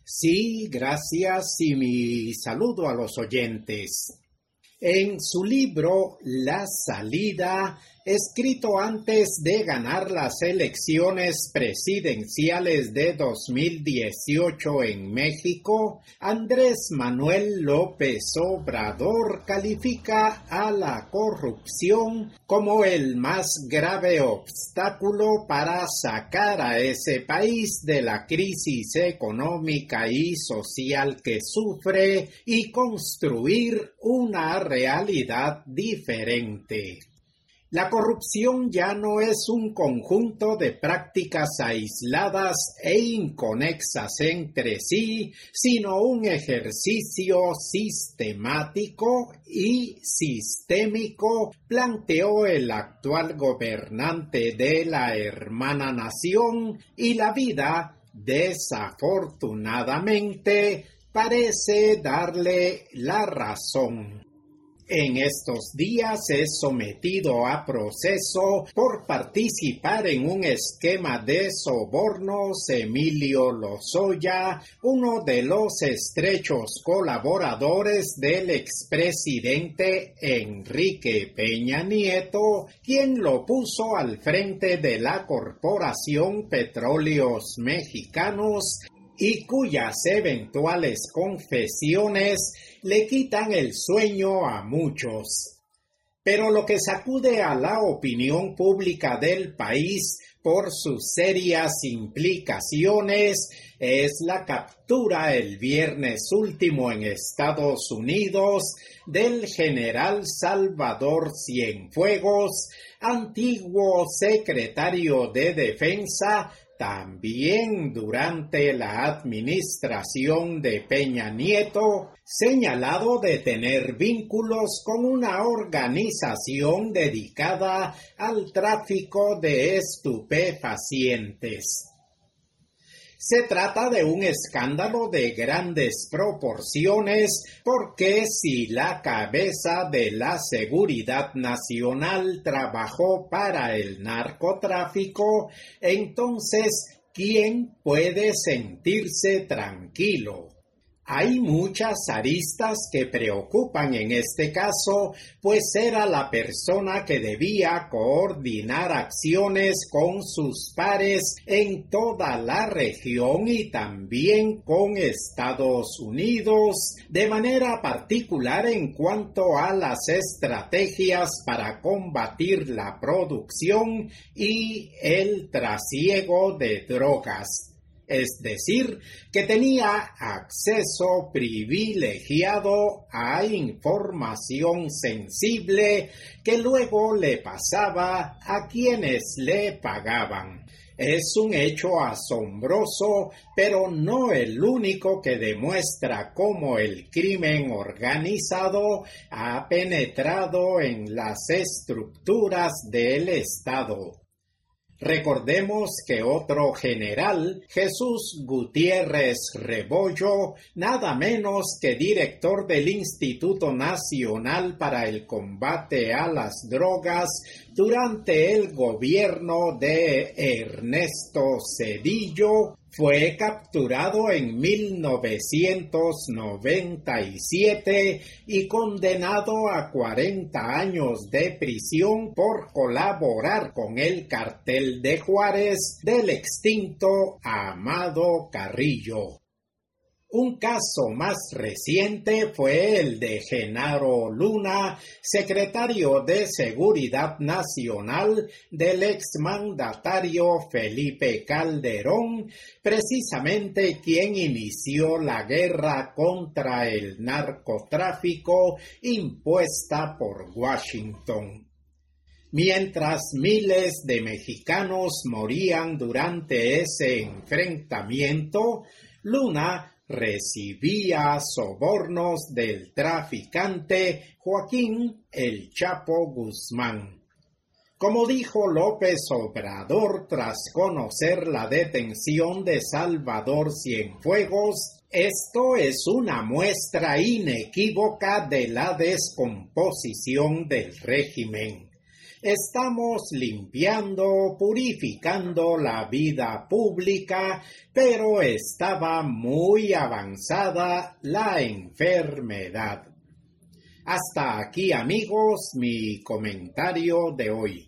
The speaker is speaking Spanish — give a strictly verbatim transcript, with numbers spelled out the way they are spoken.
Sí, gracias y mi saludo a los oyentes. En su libro La Salida, escrito antes de ganar las elecciones presidenciales de dos mil dieciocho en México, Andrés Manuel López Obrador califica a la corrupción como el más grave obstáculo para sacar a ese país de la crisis económica y social que sufre y construir una realidad diferente. La corrupción ya no es un conjunto de prácticas aisladas e inconexas entre sí, sino un ejercicio sistemático y sistémico, planteó el actual gobernante de la hermana nación, y la vida, desafortunadamente, parece darle la razón. En estos días es sometido a proceso por participar en un esquema de sobornos Emilio Lozoya, uno de los estrechos colaboradores del expresidente Enrique Peña Nieto, quien lo puso al frente de la Corporación Petróleos Mexicanos y cuyas eventuales confesiones le quitan el sueño a muchos. Pero lo que sacude a la opinión pública del país por sus serias implicaciones es la captura el viernes último en Estados Unidos del general Salvador Cienfuegos, antiguo secretario de Defensa, también durante la administración de Peña Nieto, señalado de tener vínculos con una organización dedicada al tráfico de estupefacientes. Se trata de un escándalo de grandes proporciones porque si la cabeza de la seguridad nacional trabajó para el narcotráfico, entonces, ¿quién puede sentirse tranquilo? Hay muchas aristas que preocupan en este caso, pues era la persona que debía coordinar acciones con sus pares en toda la región y también con Estados Unidos, de manera particular en cuanto a las estrategias para combatir la producción y el trasiego de drogas. Es decir, que tenía acceso privilegiado a información sensible que luego le pasaba a quienes le pagaban. Es un hecho asombroso, pero no el único que demuestra cómo el crimen organizado ha penetrado en las estructuras del Estado. Recordemos que otro general, Jesús Gutiérrez Rebollo, nada menos que director del Instituto Nacional para el Combate a las Drogas durante el gobierno de Ernesto Zedillo, fue capturado en mil novecientos noventa y siete y condenado a cuarenta años de prisión por colaborar con el cartel de Juárez del extinto Amado Carrillo. Un caso más reciente fue el de Genaro Luna, secretario de Seguridad Nacional del exmandatario Felipe Calderón, precisamente quien inició la guerra contra el narcotráfico impuesta por Washington. Mientras miles de mexicanos morían durante ese enfrentamiento, Luna recibía sobornos del traficante Joaquín El Chapo Guzmán. Como dijo López Obrador tras conocer la detención de Salvador Cienfuegos, esto es una muestra inequívoca de la descomposición del régimen. Estamos limpiando, purificando la vida pública, pero estaba muy avanzada la enfermedad. Hasta aquí, amigos, mi comentario de hoy.